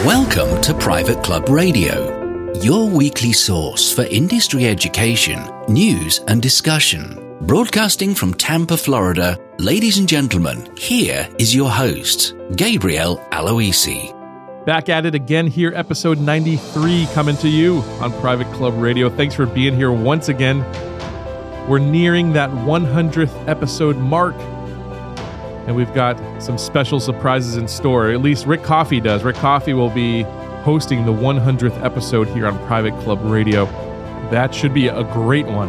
Welcome to Private Club Radio, your weekly source for industry education, news and discussion. Broadcasting from Tampa, Florida, ladies and gentlemen, here is your host, Gabriel Aloisi. Back at it again here, episode 93 coming to you on Private Club Radio. Thanks for being here once again. We're nearing that 100th episode mark, and we've got some special surprises in store. At least Rick Coffey does. Rick Coffey will be hosting the 100th episode here on Private Club Radio. That should be a great one.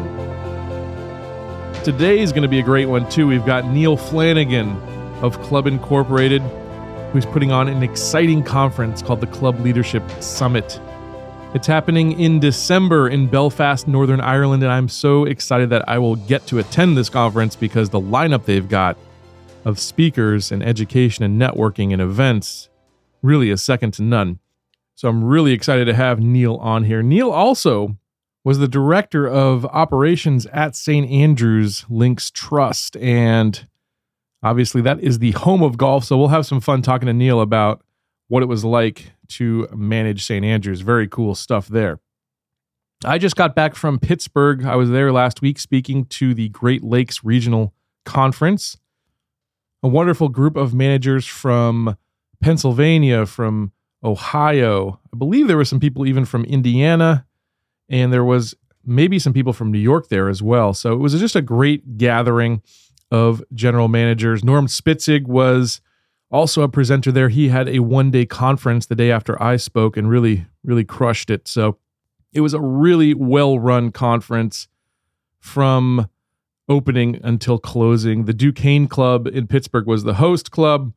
Today is going to be a great one too. We've got Neil Flanagan of Club Incorporated, who's putting on an exciting conference called the Club Leadership Summit. It's happening in December in Belfast, Northern Ireland, and I'm so excited that I will get to attend this conference because the lineup they've got of speakers and education and networking and events really is second to none. So I'm really excited to have Neil on here. Neil also was the director of operations at St. Andrews Links Trust, and obviously that is the home of golf. So we'll have some fun talking to Neil about what it was like to manage St. Andrews. Very cool stuff there. I just got back from Pittsburgh. I was there last week speaking to the Great Lakes Regional Conference. A wonderful group of managers from Pennsylvania, from Ohio. I believe there were some people even from Indiana, and there was maybe some people from New York there as well. So it was just a great gathering of general managers. Norm Spitzig was also a presenter there. He had a one-day conference the day after I spoke and really, really crushed it. So it was a really well-run conference from opening until closing. The Duquesne Club in Pittsburgh was the host club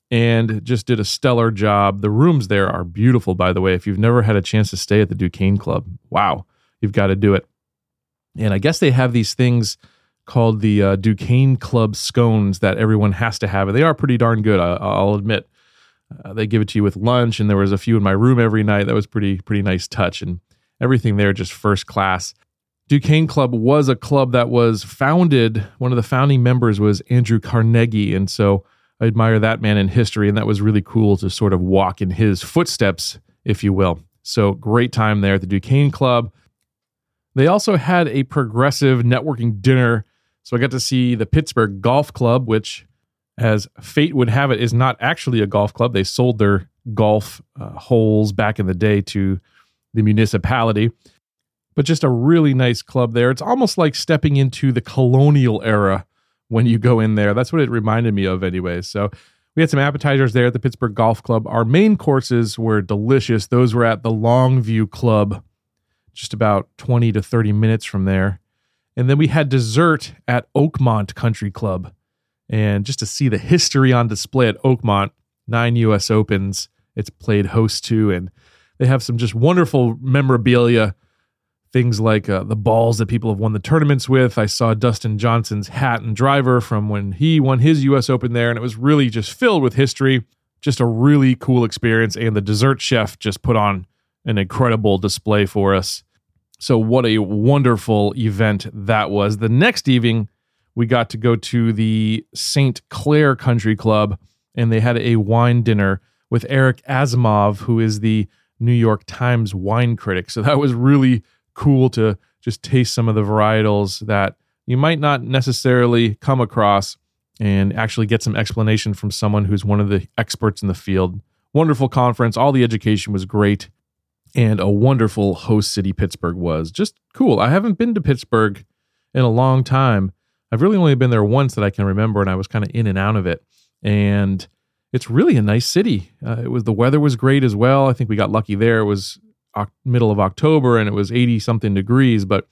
and just did a stellar job. The rooms there are beautiful, by the way. If you've never had a chance to stay at the Duquesne Club, wow, you've got to do it. And I guess they have these things called the Duquesne Club scones that everyone has to have. And they are pretty darn good, I'll admit. They give it to you with lunch, and there was a few in my room every night. That was pretty nice touch, and everything there just first class. Duquesne Club was a club that was founded, one of the founding members was Andrew Carnegie, and so I admire that man in history, and that was really cool to sort of walk in his footsteps, if you will. So great time there at the Duquesne Club. They also had a progressive networking dinner, so I got to see the Pittsburgh Golf Club, which, as fate would have it, is not actually a golf club. They sold their golf holes back in the day to the municipality. But just a really nice club there. It's almost like stepping into the colonial era when you go in there. That's what it reminded me of anyway. So we had some appetizers there at the Pittsburgh Golf Club. Our main courses were delicious. Those were at the Longview Club, just about 20 to 30 minutes from there. And then we had dessert at Oakmont Country Club. And just to see the history on display at Oakmont, 9 U.S. Opens, it's played host to. And they have some just wonderful memorabilia. Things like the balls that people have won the tournaments with. I saw Dustin Johnson's hat and driver from when he won his U.S. Open there, and it was really just filled with history. Just a really cool experience, and the dessert chef just put on an incredible display for us. So what a wonderful event that was. The next evening, we got to go to the St. Clair Country Club, and they had a wine dinner with Eric Asimov, who is the New York Times wine critic. So that was really cool to just taste some of the varietals that you might not necessarily come across and actually get some explanation from someone who's one of the experts in the field. Wonderful conference. All the education was great, and a wonderful host city Pittsburgh was. Just cool. I haven't been to Pittsburgh in a long time. I've really only been there once that I can remember, and I was kind of in and out of it. And it's really a nice city. The weather was great as well. I think we got lucky there. It was middle of October and it was 80 something degrees, but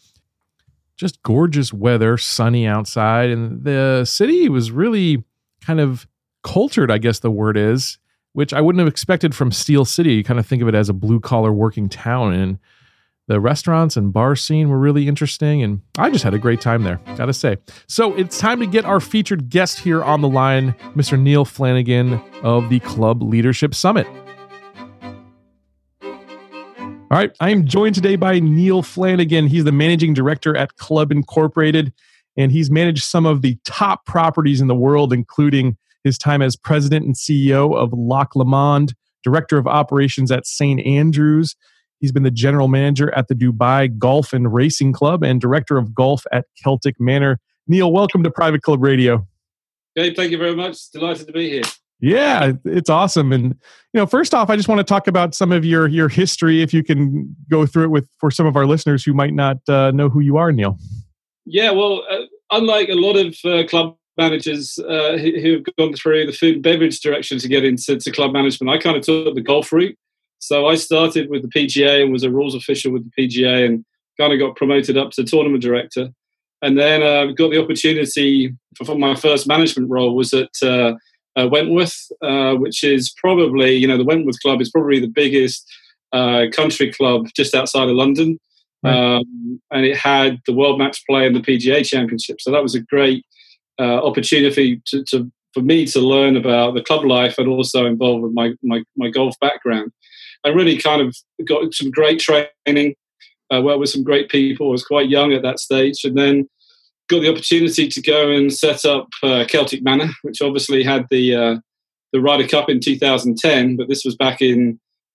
just gorgeous weather, sunny outside. And the city was really kind of cultured, I guess the word is, which I wouldn't have expected from Steel City. You kind of think of it as a blue collar working town, and the restaurants and bar scene were really interesting. And I just had a great time there, gotta say. So it's time to get our featured guest here on the line, Mr. Neil Flanagan of the Club Leadership Summit. All right, I am joined today by Neil Flanagan. He's the managing director at Club Incorporated, and he's managed some of the top properties in the world, including his time as president and CEO of Lac Le Monde, Director of Operations at St. Andrews. He's been the General Manager at the Dubai Golf and Racing Club and Director of Golf at Celtic Manor. Neil, welcome to Private Club Radio. Okay, thank you very much. Delighted to be here. Yeah, it's awesome. And first off, I just want to talk about some of your history, if you can go through it for some of our listeners who might not know who you are, Neil. Yeah, well, unlike a lot of club managers who have gone through the food and beverage direction to get into club management, I kind of took the golf route. So I started with the PGA and was a rules official with the PGA and kind of got promoted up to tournament director. And then got the opportunity for my first management role was at Wentworth, which is probably, the Wentworth Club is probably the biggest country club just outside of London. Right. And it had the World Match Play and the PGA Championship. So that was a great opportunity for me to learn about the club life and also involved with my golf background. I really kind of got some great training, worked with some great people. I was quite young at that stage, and then got the opportunity to go and set up Celtic Manor, which obviously had the Ryder Cup in 2010, but this was back in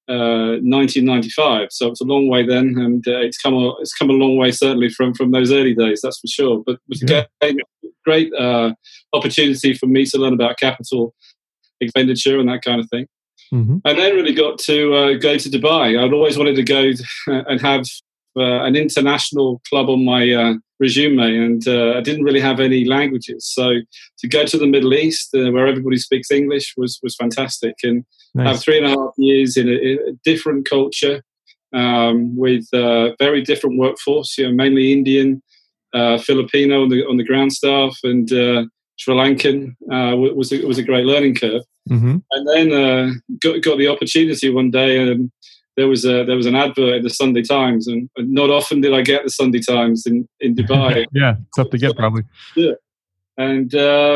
1995. So it's a long way then, and it's come a long way certainly from those early days, that's for sure. But it was a great opportunity for me to learn about capital expenditure and that kind of thing. Mm-hmm. And then really got to go to Dubai. I'd always wanted to go and have an international club on my resume, and I didn't really have any languages. So to go to the Middle East, where everybody speaks English, was fantastic. And have 3.5 years in a different culture with very different workforce. Mainly Indian, Filipino on the ground staff, and Sri Lankan. Was a great learning curve. Mm-hmm. And then got the opportunity one day. There was an advert in the Sunday Times, and not often did I get the Sunday Times in Dubai. Yeah, tough to get probably. Yeah, and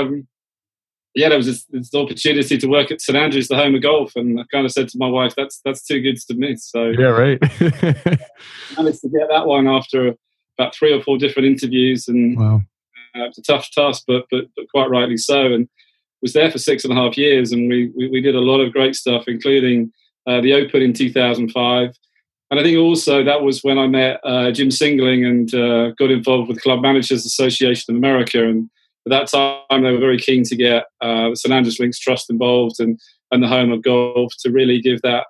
there was this opportunity to work at St Andrews, the home of golf, and I kind of said to my wife, "That's too good to miss." So yeah, right. managed to get that one after about 3 or 4 different interviews, and wow. It's a tough task, but quite rightly so. And was there for 6.5 years, and we did a lot of great stuff, including the Open in 2005. And I think also that was when I met Jim Singling and got involved with Club Managers Association of America. And at that time, they were very keen to get the St Andrews Links Trust involved and the home of golf to really give that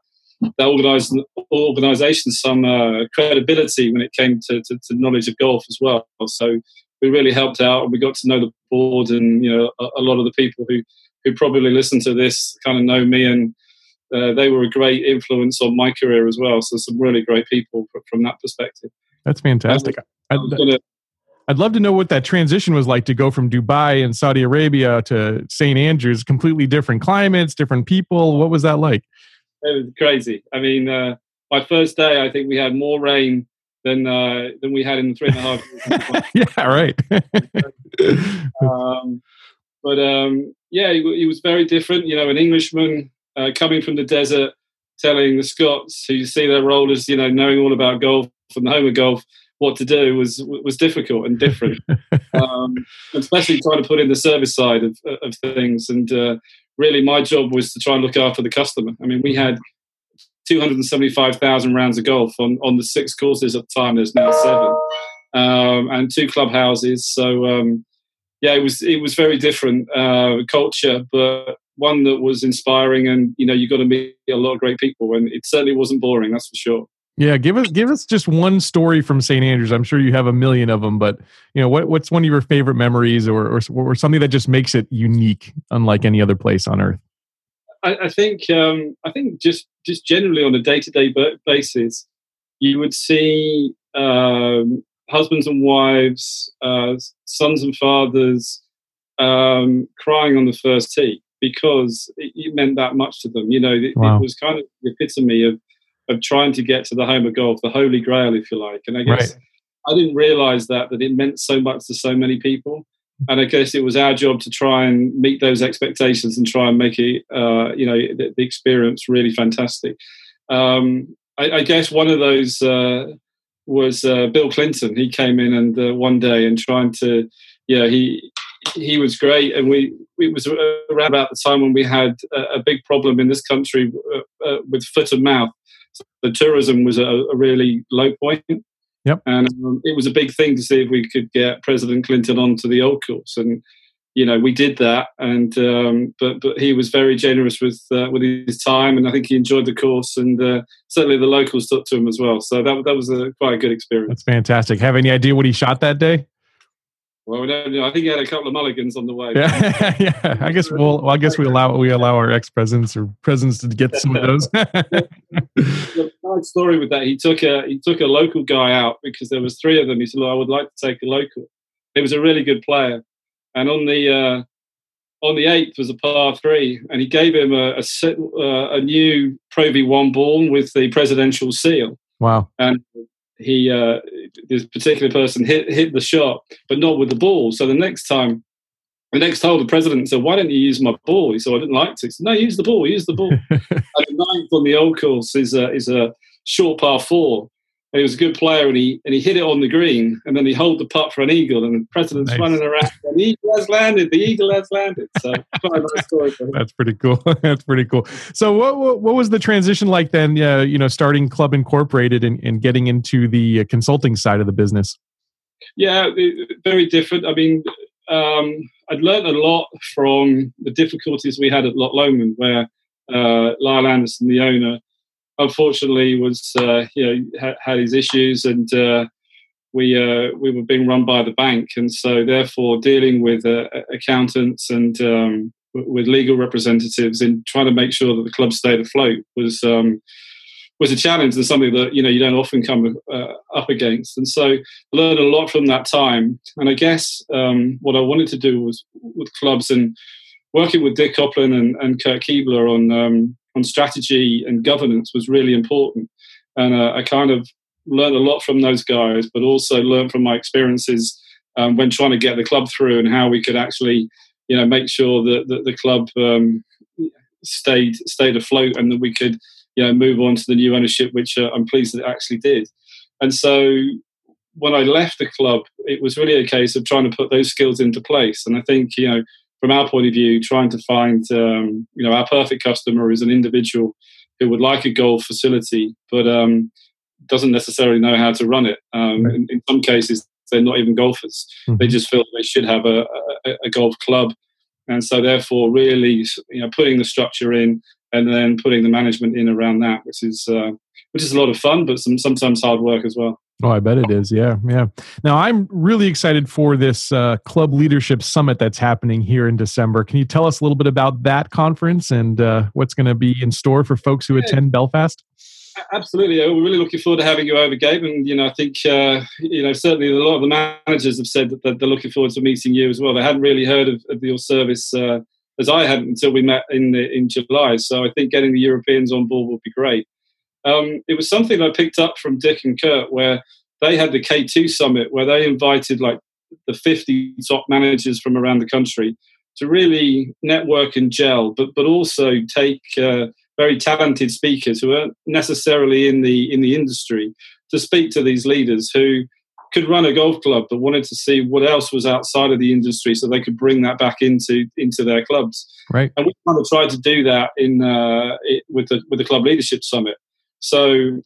organisation some credibility when it came to knowledge of golf as well. So we really helped out, and we got to know the board, and a lot of the people who probably listen to this kind of know me, and they were a great influence on my career as well. So some really great people from that perspective. That's fantastic. I'd love to know what that transition was like to go from Dubai and Saudi Arabia to St. Andrews. Completely different climates, different people. What was that like? It was crazy. I mean, my first day, I think we had more rain than we had in the 3.5 years. Yeah, right. He was very different. An Englishman coming from the desert, telling the Scots who see their role as knowing all about golf and the home of golf what to do was difficult and different, especially trying to put in the service side of things. And really, my job was to try and look after the customer. I mean, we had 275,000 rounds of golf on the 6 courses at the time. There's now 7, and 2 clubhouses. So it was very different culture, but one that was inspiring. And you got to meet a lot of great people, and it certainly wasn't boring. That's for sure. Yeah, give us just one story from St. Andrews. I'm sure you have a million of them, but what's one of your favorite memories, or something that just makes it unique, unlike any other place on earth? I think just generally on a day-to-day basis, you would see husbands and wives, sons and fathers crying on the first tee because it meant that much to them. Wow. It was kind of the epitome of trying to get to the home of golf, the holy grail, if you like. And I guess I didn't realize that it meant so much to so many people. And I guess it was our job to try and meet those expectations and try and make it, the experience really fantastic. I guess one of those was Bill Clinton. He came in and one day and trying to, he was great. And it was around about the time when we had a big problem in this country with foot and mouth. So the tourism was a really low point. Yep. And it was a big thing to see if we could get President Clinton onto the old course. And, we did that. And but he was very generous with his time. And I think he enjoyed the course. And certainly the locals took to him as well. So that was quite a good experience. That's fantastic. Have any idea what he shot that day? Well, we don't know. I think he had a couple of mulligans on the way. Yeah. I guess we allow our ex-presidents or presidents to get some of those. The nice story with that. He took a local guy out because there was three of them. He said, "Look, I would like to take a local." He was a really good player, and on the 8th was a par 3, and he gave him a new Pro V1 ball with the presidential seal. Wow! And he this particular person hit the shot, but not with the ball. So the next hole, the president said, "Why don't you use my ball?" He said, "I didn't like to." He said, "No, use the ball. Use the ball." And the 9th on the old course is a short par 4. And he was a good player, and he hit it on the green, and then he held the putt for an eagle, and the president's running around, and the eagle has landed. The eagle has landed. So quite a nice story for him. That's pretty cool. That's pretty cool. So what was the transition like then? Starting Club Incorporated and getting into the consulting side of the business. Yeah, very different. I mean, I'd learned a lot from the difficulties we had at Loch Lomond, where Lyle Anderson, the owner, unfortunately was had his issues, and we were being run by the bank, and so therefore dealing with accountants and with legal representatives in trying to make sure that the club stayed afloat was a challenge and something that you don't often come up against. And so I learned a lot from that time. And I guess what I wanted to do was with clubs and working with Dick Coplin and Kurt Keebler on strategy and governance was really important. And I kind of learned a lot from those guys, but also learned from my experiences when trying to get the club through and how we could actually, make sure that the club stayed afloat and that we could, move on to the new ownership, which I'm pleased that it actually did. And so when I left the club, it was really a case of trying to put those skills into place. And I think, from our point of view, trying to find, our perfect customer is an individual who would like a golf facility, but doesn't necessarily know how to run it. In some cases, they're not even golfers. Mm-hmm. They just feel they should have a golf club. And so therefore, really, putting the structure in and then putting the management in around that, which is a lot of fun, but sometimes hard work as well. Oh, I bet it is. Yeah. Now, I'm really excited for this Club Leadership Summit that's happening here in December. Can you tell us a little bit about that conference and what's going to be in store for folks who attend Belfast? Absolutely. We're really looking forward to having you over, Gabe. And, I think, certainly a lot of the managers have said that they're looking forward to meeting you as well. They hadn't really heard of your service as I hadn't until we met in July. So I think getting the Europeans on board will be great. It was something I picked up from Dick and Kurt, where they had the K2 Summit, where they invited like the 50 top managers from around the country to really network and gel, but also take very talented speakers who aren't necessarily in the industry to speak to these leaders who could run a golf club but wanted to see what else was outside of the industry so they could bring that back into their clubs. Right. And we kind of tried to do that with the Club Leadership Summit. So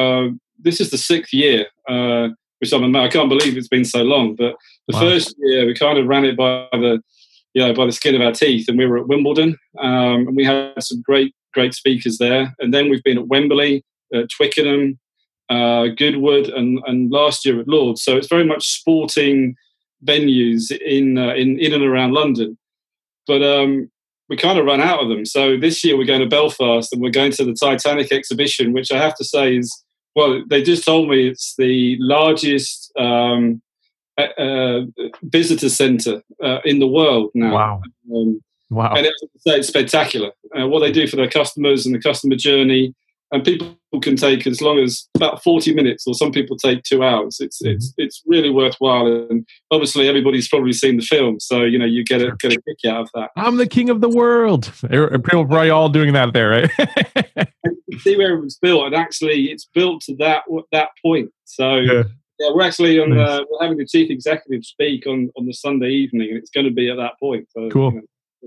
this is the 6th year, which I can't believe it's been so long. But the first year we kind of ran it by the skin of our teeth, and we were at Wimbledon, and we had some great speakers there. And then we've been at Wembley, Twickenham, Goodwood, and last year at Lord's. So it's very much sporting venues in and around London. But we kind of run out of them. So this year we're going to Belfast and we're going to the Titanic exhibition, which I have to say is, well, they just told me it's the largest visitor centre in the world now. Wow. Wow. And it's spectacular. What they do for their customers and the customer journey. And people can take as long as about 40 minutes, or some people take 2 hours. It's really worthwhile. And obviously everybody's probably seen the film. So, you get a kick out of that. I'm the king of the world. People are probably all doing that there, right? You see where it was built, and actually it's built to that point. So we're actually we're having the chief executive speak on the Sunday evening, and it's going to be at that point. So, cool.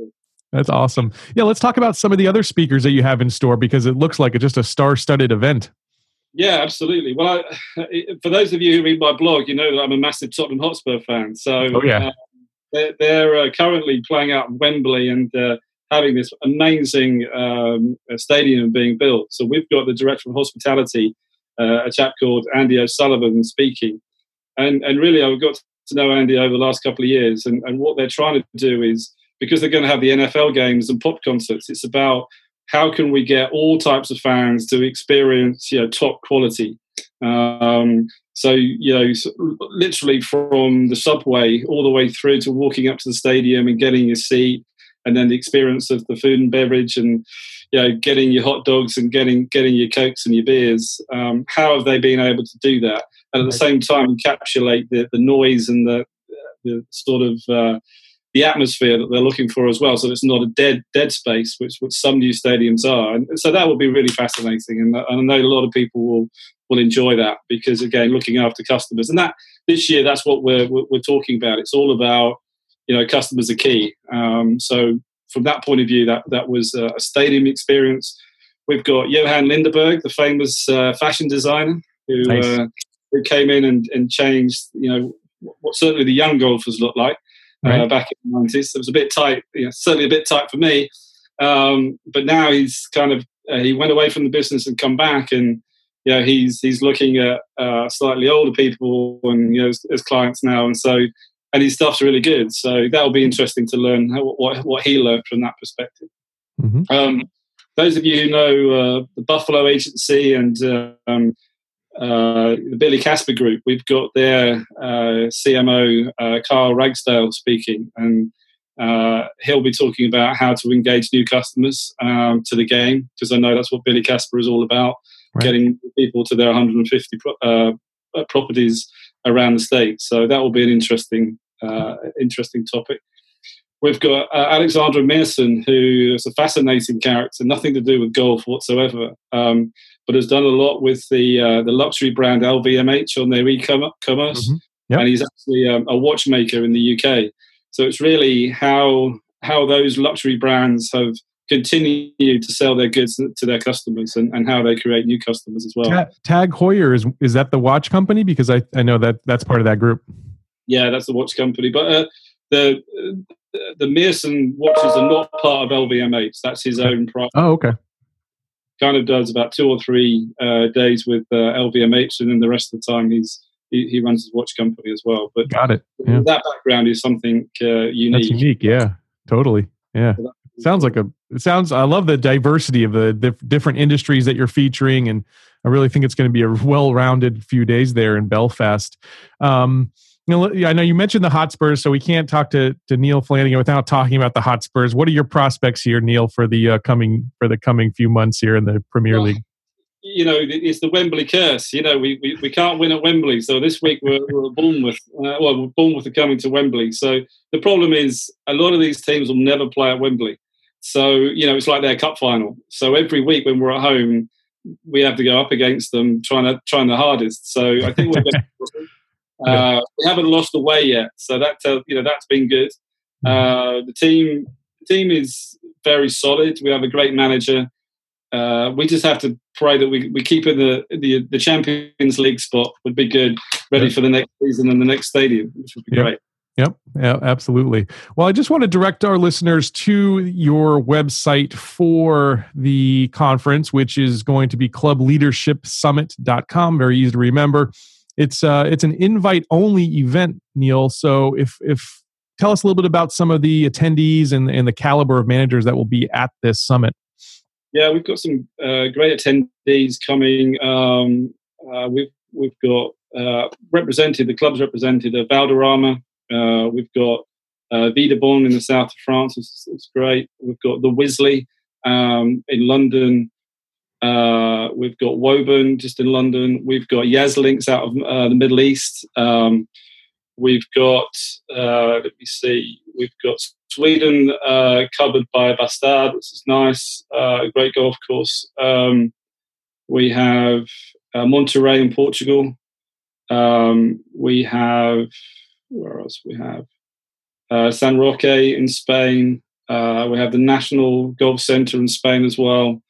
That's awesome. Yeah, let's talk about some of the other speakers that you have in store, because it looks like it's just a star-studded event. Yeah, absolutely. Well, for those of you who read my blog, you know that I'm a massive Tottenham Hotspur fan. So they're currently playing out at Wembley and having this amazing stadium being built. So we've got the Director of Hospitality, a chap called Andy O'Sullivan, speaking. And really, I've got to know Andy over the last couple of years. And what they're trying to do is, because they're going to have the NFL games and pop concerts, it's about how can we get all types of fans to experience, top quality. So, literally from the subway all the way through to walking up to the stadium and getting your seat, and then the experience of the food and beverage, and getting your hot dogs and getting your Cokes and your beers. How have they been able to do that, and at the same time encapsulate the noise and the sort of the atmosphere that they're looking for as well, so it's not a dead space, which some new stadiums are. And so that will be really fascinating, and I know a lot of people will enjoy that, because again, looking after customers, and that this year, that's what we're talking about. It's all about customers are key. So from that point of view, that was a stadium experience. We've got Johan Lindeberg, the famous fashion designer, who came in and changed what certainly the young golfers look like. Back in the 90s. It was a bit tight, certainly a bit tight for me. But now he's kind of, he went away from the business and come back, and he's looking at slightly older people and as clients now, and his stuff's really good. So that'll be interesting to learn what he learned from that perspective. Mm-hmm. Those of you who know the Buffalo Agency and the Billy Casper Group, we've got their CMO, Carl Ragsdale, speaking, and he'll be talking about how to engage new customers to the game, because I know that's what Billy Casper is all about, getting people to their 150 properties around the state. So that will be an interesting topic. We've got Alexandra Mearson, who is a fascinating character, nothing to do with golf whatsoever, but has done a lot with the luxury brand LVMH on their e-commerce. Mm-hmm. Yep. And he's actually a watchmaker in the UK. So it's really how those luxury brands have continued to sell their goods to their customers, and how they create new customers as well. Tag Heuer, is that the watch company? Because I know that's part of that group. Yeah, that's the watch company. But the Mearson watches are not part of LVMH. That's his own private. Oh, okay. Kind of does about 2 or 3 days with LVMH, and then the rest of the time he runs his watch company as well. But got it. Yeah. That background is something unique. That's unique. Yeah, totally. Yeah. I love the diversity of the different industries that you're featuring, and I really think it's going to be a well-rounded few days there in Belfast. I know you mentioned the Hotspurs, so we can't talk to Neil Flanagan without talking about the Hotspurs. What are your prospects here, Neil, for the coming few months here in the Premier League? It's the Wembley curse. We can't win at Wembley. So this week we're at Bournemouth. Bournemouth are coming to Wembley. So the problem is a lot of these teams will never play at Wembley. So, it's like their cup final. So every week when we're at home, we have to go up against them trying the hardest. So I think we're going to we haven't lost away yet. So that's been good. The team is very solid. We have a great manager. We just have to pray that we keep in the Champions League spot. Would be good, ready for the next season and the next stadium, which would be great. Yep. Yeah, absolutely. Well, I just want to direct our listeners to your website for the conference, which is going to be clubleadershipsummit.com. Very easy to remember. It's an invite-only event, Neil. So if tell us a little bit about some of the attendees and the caliber of managers that will be at this summit. Yeah, we've got some great attendees coming. We've got the club's represented at Valderrama. We've got Videbon in the south of France. It's great. We've got the Wisley in London. We've got Woburn just in London. We've got Yazlinks out of the Middle East. We've got, let me see, we've got Sweden covered by Bastard, which is nice. A great golf course. We have Monterrey in Portugal. We have, where else? We have San Roque in Spain. We have the National Golf Centre in Spain as well.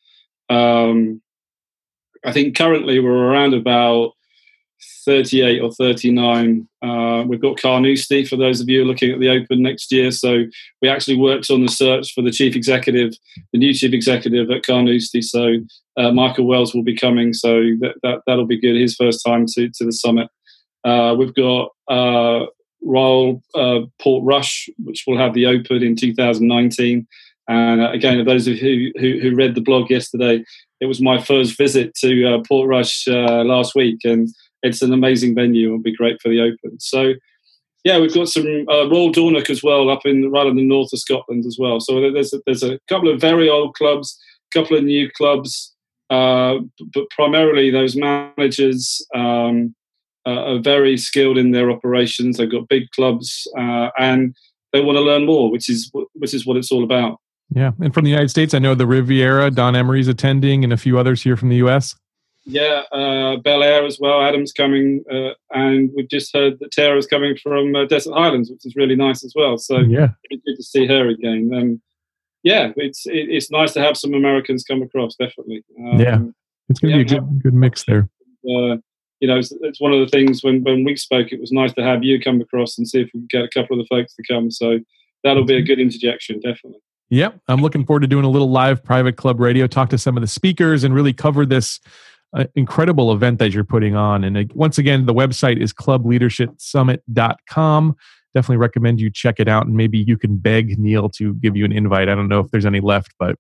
I think currently we're around about 38 or 39. We've got Carnoustie, for those of you looking at the Open next year. So we actually worked on the search for the chief executive, the new chief executive at Carnoustie. So Michael Wells will be coming. So that'll be good. His first time to the summit. We've got Royal Portrush, which will have the Open in 2019. And again, for those of you who read the blog yesterday, it was my first visit to Portrush last week, and it's an amazing venue. It'll be great for the Open. So, yeah, we've got some Royal Dornoch as well up right in the north of Scotland as well. So there's a couple of very old clubs, a couple of new clubs, but primarily those managers are very skilled in their operations. They've got big clubs and they want to learn more, which is what it's all about. Yeah, and from the United States, I know the Riviera, Don Emery's attending, and a few others here from the U.S. Yeah, Bel Air as well. Adam's coming, and we've just heard that Tara's coming from Desert Highlands, which is really nice as well. So yeah, it's good to see her again. Yeah, it's nice to have some Americans come across. Definitely. Yeah, it's going to be a good mix there. It's one of the things when we spoke. It was nice to have you come across and see if we can get a couple of the folks to come. So that'll be a good interjection, definitely. Yep, I'm looking forward to doing a little live Private Club Radio, talk to some of the speakers, and really cover this incredible event that you're putting on. And once again, the website is clubleadershipsummit.com. Definitely recommend you check it out, and maybe you can beg Neil to give you an invite. I don't know if there's any left, but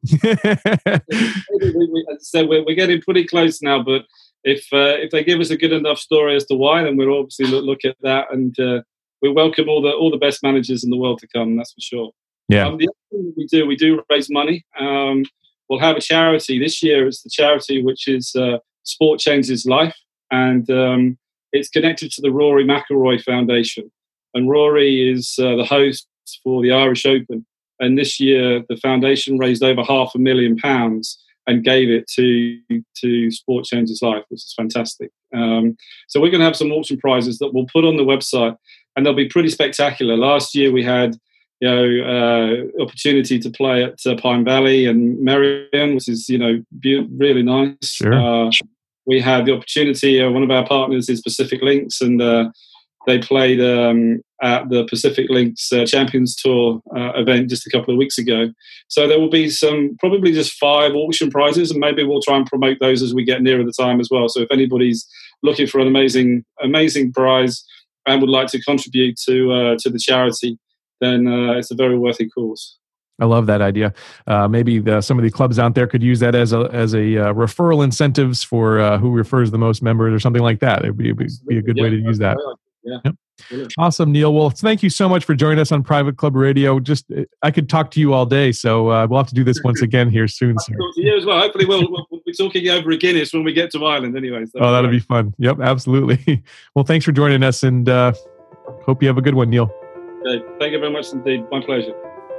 we're getting pretty close now. But if they give us a good enough story as to why, then we'll obviously look at that, and we welcome all the best managers in the world to come. That's for sure. Yeah. The other thing that we do raise money. We'll have a charity this year. It's the charity which is Sport Changes Life, and it's connected to the Rory McIlroy Foundation. And Rory is the host for the Irish Open. And this year, the foundation raised over £500,000 and gave it to Sport Changes Life, which is fantastic. So we're going to have some auction prizes that we'll put on the website, and they'll be pretty spectacular. Last year, we had opportunity to play at Pine Valley and Merion, which is really nice. Sure. We had the opportunity. One of our partners is Pacific Links, and they played at the Pacific Links Champions Tour event just a couple of weeks ago. So there will be probably just 5 auction prizes, and maybe we'll try and promote those as we get nearer the time as well. So if anybody's looking for an amazing prize and would like to contribute to the charity, then it's a very worthy cause. I love that idea. Maybe some of the clubs out there could use that as a referral incentives for who refers the most members or something like that. It would be a good way to use that. Yeah. Yep. Awesome, Neil. Well, thank you so much for joining us on Private Club Radio. I could talk to you all day, so we'll have to do this once again here soon. I'll talk to you as well. Hopefully we'll be talking over a Guinness when we get to Ireland anyway. So that'll be fun. Yep, absolutely. Well, thanks for joining us, and hope you have a good one, Neil. Okay. Thank you very much indeed. My pleasure.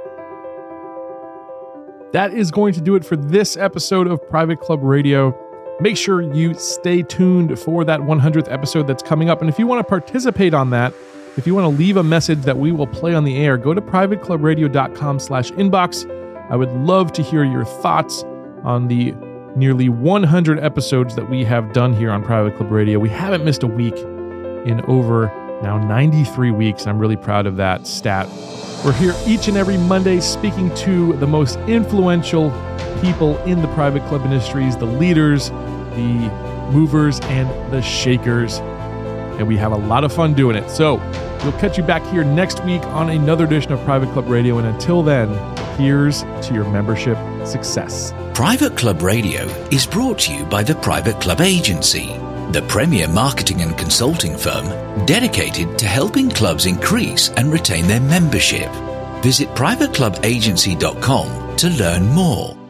That is going to do it for this episode of Private Club Radio. Make sure you stay tuned for that 100th episode that's coming up. And if you want to participate on that, if you want to leave a message that we will play on the air, go to privateclubradio.com/inbox. I would love to hear your thoughts on the nearly 100 episodes that we have done here on Private Club Radio. We haven't missed a week in over now 93 weeks. I'm really proud of that stat. We're here each and every Monday speaking to the most influential people in the private club industries, the leaders, the movers, and the shakers. And we have a lot of fun doing it. So we'll catch you back here next week on another edition of Private Club Radio. And until then, here's to your membership success. Private Club Radio is brought to you by the Private Club Agency, the premier marketing and consulting firm dedicated to helping clubs increase and retain their membership. Visit privateclubagency.com to learn more.